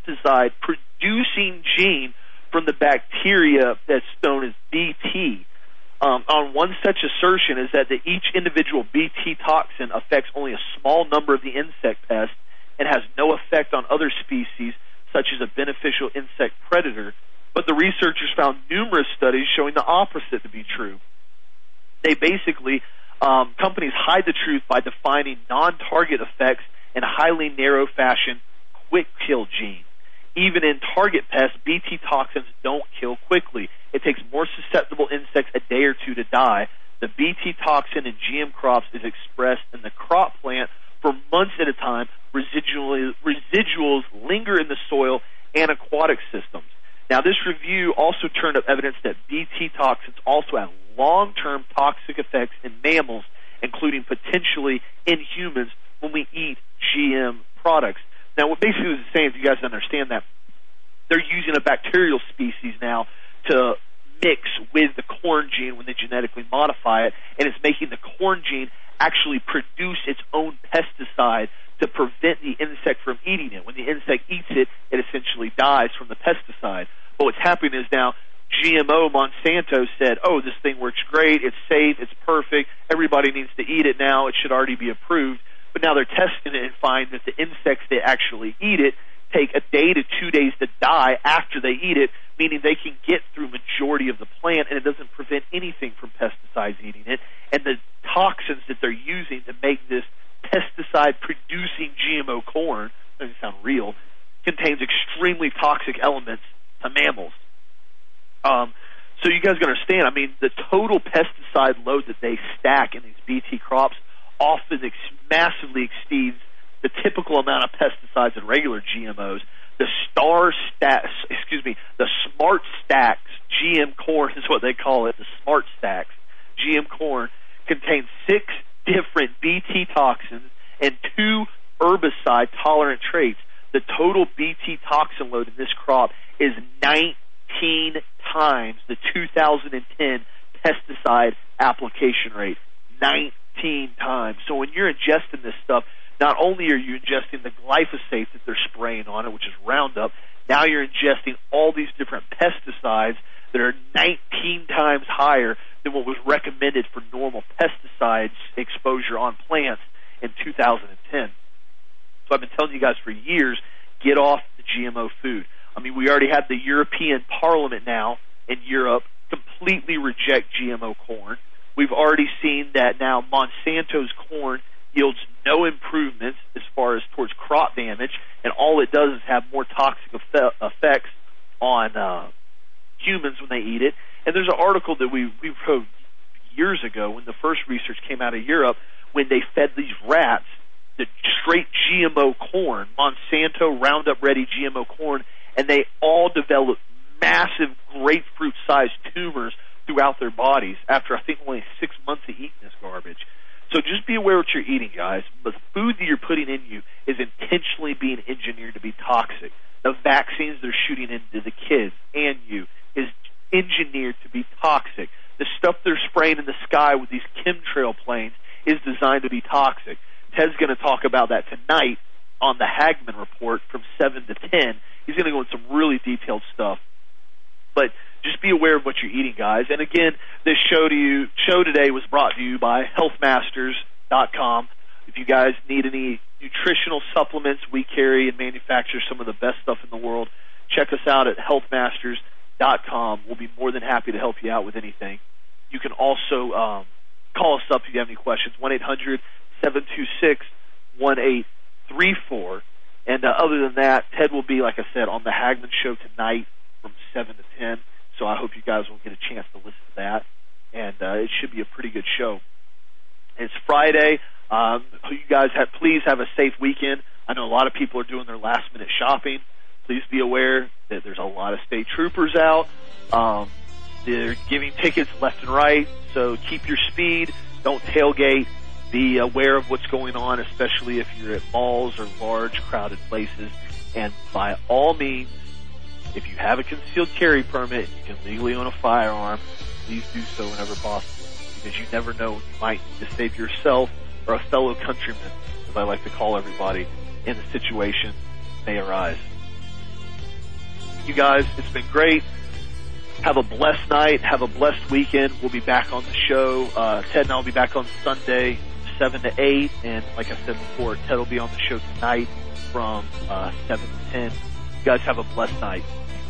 pesticide-producing gene from the bacteria that's known as B T. Um, on one such assertion is that the, each individual B T toxin affects only a small number of the insect pests and has no effect on other species, such as a beneficial insect predator. But the researchers found numerous studies showing the opposite to be true. They basically, um, companies hide the truth by defining non-target effects in a highly narrow fashion, quick kill genes. Even in target pests, B T toxins don't kill quickly. It takes more susceptible insects a day or two to die. The B T toxin in G M crops is expressed in the crop plant for months at a time. Residually, residuals linger in the soil and aquatic systems. Now, this review also turned up evidence that B T toxins also have long-term toxic effects in mammals, including potentially in humans when we eat G M products. Now, what basically it's saying, if you guys understand that, they're using a bacterial species now to mix with the corn gene when they genetically modify it, and it's making the corn gene actually produce its own pesticide to prevent the insect from eating it. When the insect eats it, it essentially dies from the pesticide. But what's happening is now G M O Monsanto said, oh, this thing works great, it's safe, it's perfect, everybody needs to eat it now, it should already be approved. But now they're testing it and find that the insects that actually eat it take a day to two days to die after they eat it, meaning they can get through majority of the plant, and it doesn't prevent anything from pesticides eating it. And the toxins that they're using to make this pesticide-producing G M O corn, doesn't sound real, contains extremely toxic elements to mammals. Um, so you guys can understand, I mean, the total pesticide load that they stack in these B T crops often ex- massively exceeds the typical amount of pesticides in regular G M Os. The star stacks, excuse me, the smart stacks G M corn is what they call it. The smart stacks G M corn contains six different B T toxins and two herbicide tolerant traits. The total B T toxin load in this crop is nineteen times the two thousand ten pesticide application rate, nineteen times. So when you're ingesting this stuff, not only are you ingesting the glyphosate that they're spraying on it, which is Roundup, now you're ingesting all these different pesticides that are nineteen times higher than what was recommended for normal pesticides exposure on plants in two thousand ten. So I've been telling you guys for years, get off the G M O food. I mean, we already had the European Parliament now in Europe completely reject G M O corn. We've already seen that now Monsanto's corn yields no improvements as far as towards crop damage, and all it does is have more toxic effect, effects on uh, humans when they eat it. And there's an article that we, we wrote years ago when the first research came out of Europe, when they fed these rats the straight G M O corn, Monsanto Roundup Ready G M O corn, and they all developed massive grapefruit-sized tumors throughout their bodies after, I think, only six months of eating this garbage. So just be aware what you're eating, guys. But the food that you're putting in you is intentionally being engineered to be toxic. The vaccines they're shooting into the kids and you is engineered to be toxic. The stuff they're spraying in the sky with these chemtrail planes is designed to be toxic. Ted's going to talk about that tonight on the Hagman Report from seven to ten. He's going to go into some really detailed stuff. But just be aware of what you're eating, guys. And again, this show to you show today was brought to you by health masters dot com. If you guys need any nutritional supplements, we carry and manufacture some of the best stuff in the world. Check us out at health masters dot com. We'll be more than happy to help you out with anything. You can also um, call us up if you have any questions, one eight hundred seven two six one eight three four. And uh, other than that, Ted will be, like I said, on the Hagman Show tonight from seven to ten. So I hope you guys will get a chance to listen to that. And uh, it should be a pretty good show. It's Friday. Um, you guys have, please have a safe weekend. I know a lot of people are doing their last-minute shopping. Please be aware that there's a lot of state troopers out. Um, they're giving tickets left and right, so keep your speed. Don't tailgate. Be aware of what's going on, especially if you're at malls or large, crowded places. And by all means, if you have a concealed carry permit and you can legally own a firearm, please do so whenever possible, because you never know when you might need to save yourself or a fellow countryman, as I like to call everybody, in the situation may arise. You guys, it's been great. Have a blessed night. Have a blessed weekend. We'll be back on the show. Uh, Ted and I will be back on Sunday, seven to eight. And like I said before, Ted will be on the show tonight from uh, seven to ten. You guys have a blessed night.